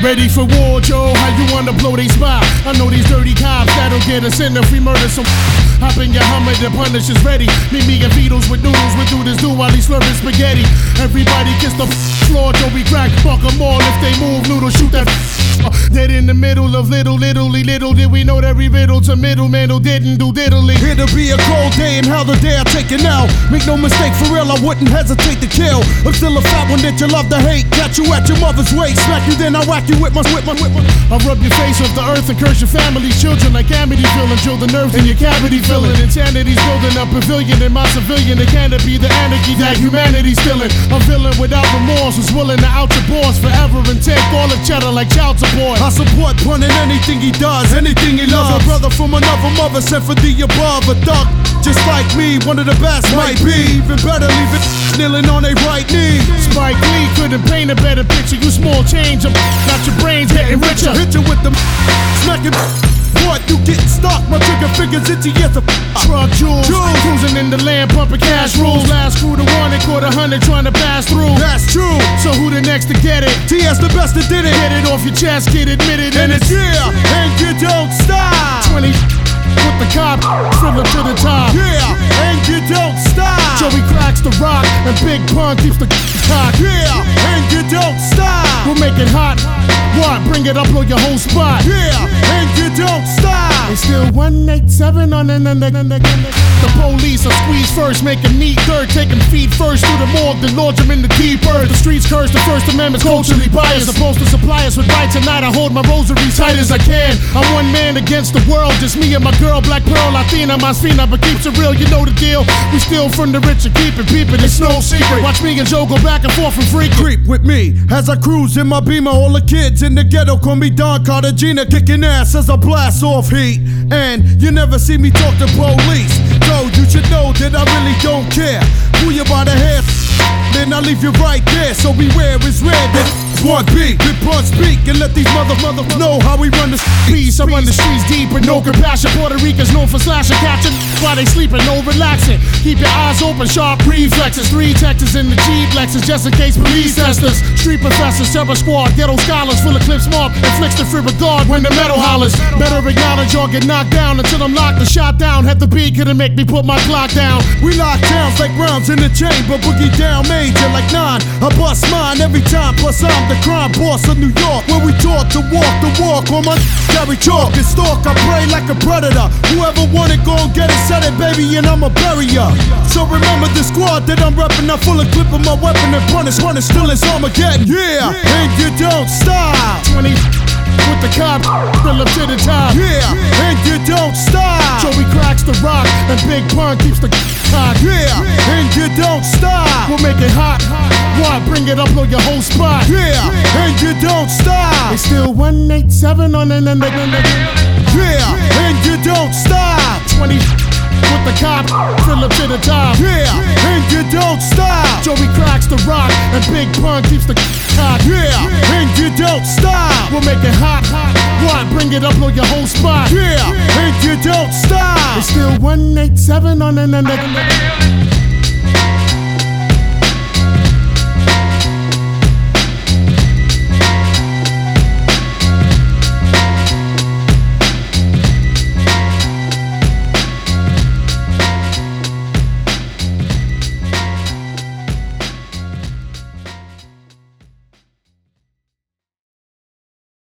Ready for war, Joe? How you wanna blow they spot? I know these dirty cops that'll get us in if we murder some. Hop in your Hummer, the punish is ready. Meet me and Beatles with noodles, we do this do while he's slurping spaghetti. Everybody kiss the floor, Joe, we crack. Fuck them all if they move, noodle, shoot that. Dead in the middle of little did we know that we riddle to middleman who didn't do diddly. Here to be a cold day and how the day I take it now. Make no mistake, for real, I wouldn't hesitate to kill. I'm still a fat one that you love to hate. Catch you at your mother's waist, smack you then I whack you with my. I'll rub your face off the earth and curse your family's children like Amityville and drill the nerves in your cavity filling. Insanity's building a pavilion in my civilian. It can't be the anarchy that humanity's feeling. A villain without remorse who's willing to out your boss forever and take all the cheddar like child support. I support Pun in anything he does, anything he loves. A brother from another mother sent for the above. A thug just like me, one of the best might be. Even better, leave it kneeling on a right knee. Spike Lee couldn't paint a better picture. You small change, got your brains getting richer. Hit you with the smacking. What? You getting stuck? My trigger fingers itchy as a truck jewels. Cruising in the land, pumping cash rules. Last crew to one and caught 100 trying to pass through. That's true. So who the next to get it? TS the best that did it. Get it off your chest, kid, admit it. And it's yeah, and you don't stop. 20 with the cop, fill up to the top. Yeah, and you don't stop. Joey cracks the rock and Big Pun keeps the cock. Yeah, and you don't stop. We'll make it hot. What? Bring it up on your whole spot. Yeah, and you don't stop. It's still 187 on the police are squeeze first, make him neat dirt, take him feet first through the morgue, then launch him in the deep earth. The streets curse, the First Amendment's culturally biased. Supposed to supply us with right tonight. I hold my rosary tight as I can. I'm one man against the world, just me and my girl, Black Pearl, Latina, Masfina, but keeps it real, you know the deal. We steal from the rich and keep it peeping, it's no secret. Watch me and Joe go back and forth from free. Creep with me as I cruise in my Beamer. All the kids in the ghetto call me Don Cartagena, kicking ass as I blast off heat. And you never see me talk to police, so you should know that I really don't care. Pull you by the hair, then I leave you right there. So beware, it's red. One beat, Big Pun speak, and let these mother know how we run the peace. I run the streets deep with no compassion. Puerto Ricans known for slashing, catching while they sleeping, no relaxing. Keep your eyes open, sharp reflexes. 3 Texas in the Jeep Lexus, just in case police test us. Street professors, terror squad, ghetto scholars, full of clips marked, inflicts the free regard when the metal hollers. Better acknowledge or get knocked down until I'm locked and shot down. Had the beat, couldn't make me put my clock down. We lock downs like rounds in the chamber, boogie down major like 9. I bust mine every time, plus I'm the crime boss of New York, where we taught to walk the walk on my carry chalk and stalk. I pray like a predator. Whoever want it, go and get it, set it, baby, and I'ma bury ya. So remember the squad that I'm reppin', I'm full of clip of my weapon and punish till it's Armageddon. Yeah, and you don't stop. 20 with the cop, fill up to the top. Yeah, and you don't stop. Joey cracks the rock and Big Pun keeps the cock. Yeah, and you don't stop. We'll make it hot. What? Bring it up on your whole spot. Yeah, and you don't stop. It's still 187 on the Yeah, and you don't stop. 20 with the cop, fill up to the top. Yeah, and you don't stop. Joey cracks the rock and Big Pun keeps the cock. Yeah, and you don't stop. We'll make it hot. What? Bring it up on your whole spot. Yeah, and you don't stop. It's still 187 on the